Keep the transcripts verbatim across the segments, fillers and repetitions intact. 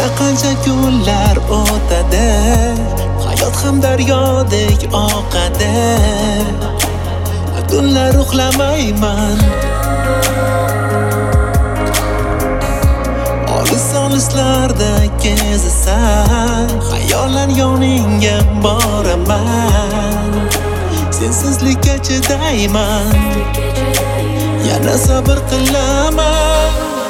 Yana qancha kunlar o'tadi, hayot ham daryodek oqadi. Tunlar uxlamayman, olis-olislarda kezasan, xayolan yoningga boraman. Sensizlikka chidayman, yana sabr qilaman.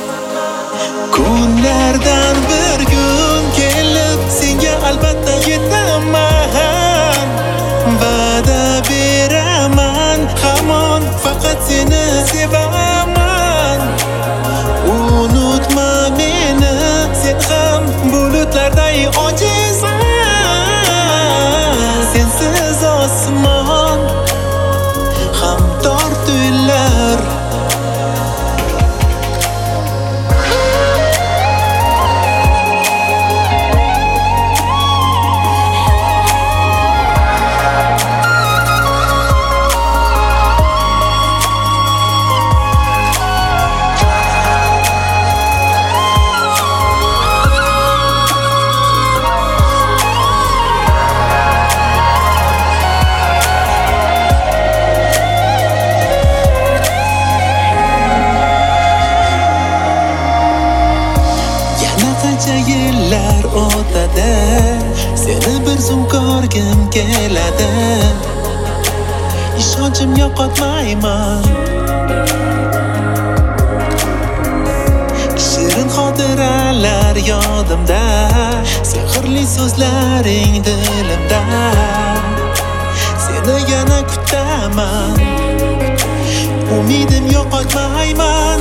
Kunlardan bir kun kelib senga albatta yetaman. Va'da beraman, hamon faqat seni sevaman. Unutma meni, sen ham bulutlarday ojizsan. Sensiz osmon ham tor tuyular. Yillar o'tadi, seni bir zum ko'rgim keladi. Ishonchim yo'qotmayman, shirin xotiralar yodimda, sehrli so'zlaring dilimda. Seni yana kutaman, umidim yo'qotmayman.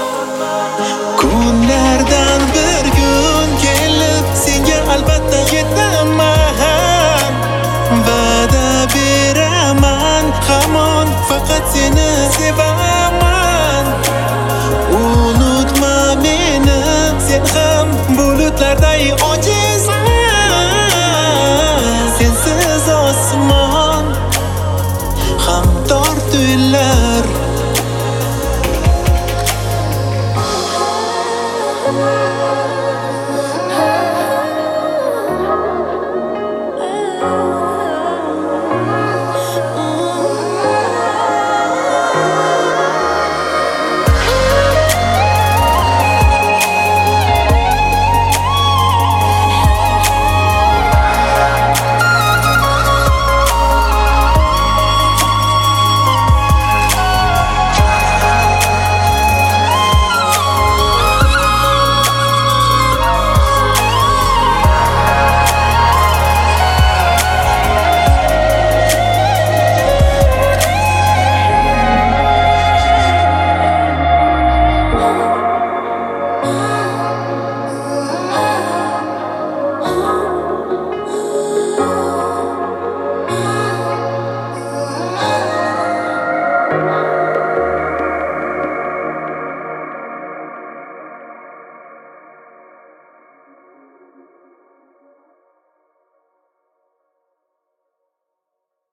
Kunlardan bir kun kelib senga albatta yetaman. Va'da beraman, hamon faqat seni sevaman. Unutma meni, sen ham bulutlarday ojizsan. Sensiz osmon ham tor tuyular. Oh,